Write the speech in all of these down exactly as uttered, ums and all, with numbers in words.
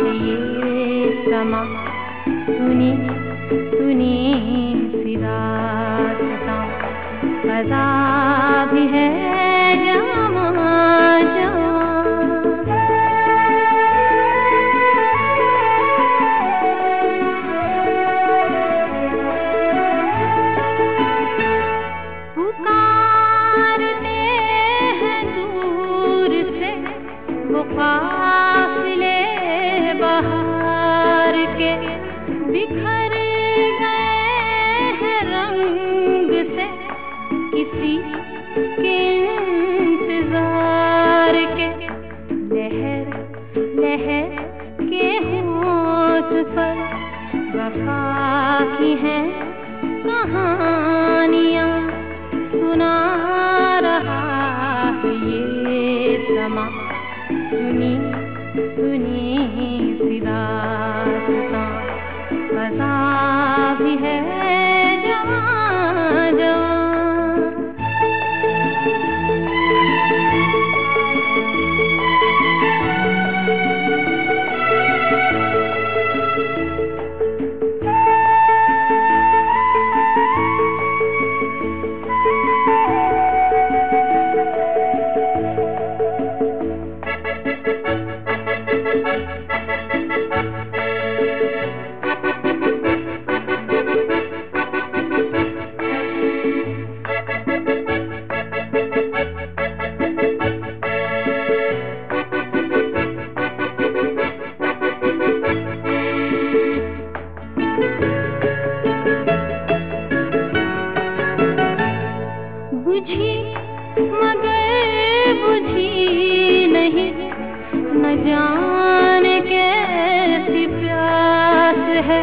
है ये समा, सुनी सुनी सी दास्तां, फ़ज़ा भी है जवां जवां। पुकारते हैं दूर से वो काफ़िले बहार के, बिखर गए हैं रंग से किसी के इंतजार के। लहर लहर के होठ पर वफा की हैं कहानियाँ, सुना रहा है ये समा, सुनी सुनी सी दास्तां, फ़ज़ा भी है जवां जवां। बुझी मगर बुझी नहीं, न जाने कैसी प्यास है,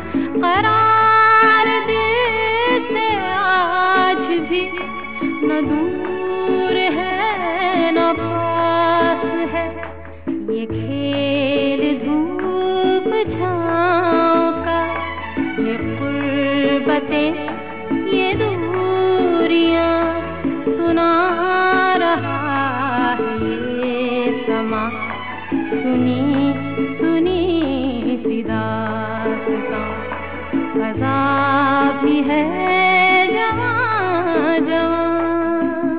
करार दिल से आज भी न दूर है न पास है। ये खेल धूप छाँव का, ये ग़ुर्बतें ये दूरियां, सुना रहा है ये समा, सुनी सुनी सी दास्तां, फ़ज़ा भी है जवां जवां।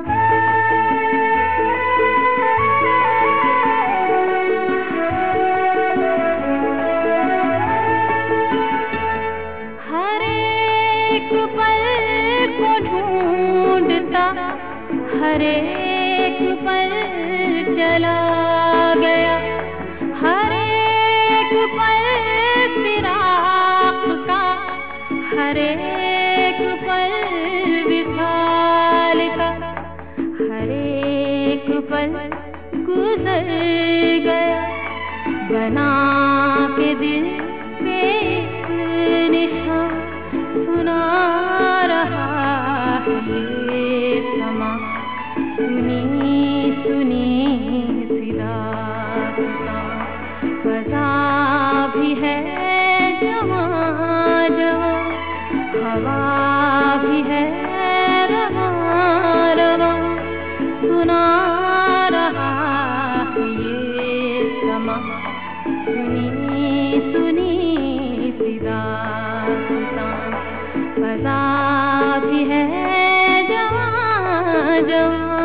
हर एक पल को ढूंढता, हर एक पल चला गया, हर एक पल फिराक का, हर एक पल विसाल का, हर एक पल गुजर गया, बना के दिल पे एक निशान, सुना रहा है ये समा, सुनी सुनी सी दास्तां, फ़ज़ा भी है जवां जवां, हवा भी है रवां रवां, सुना रहा है ये समा, सुनी सुनी सी दास्तां, फ़ज़ा भी है जवां जवां।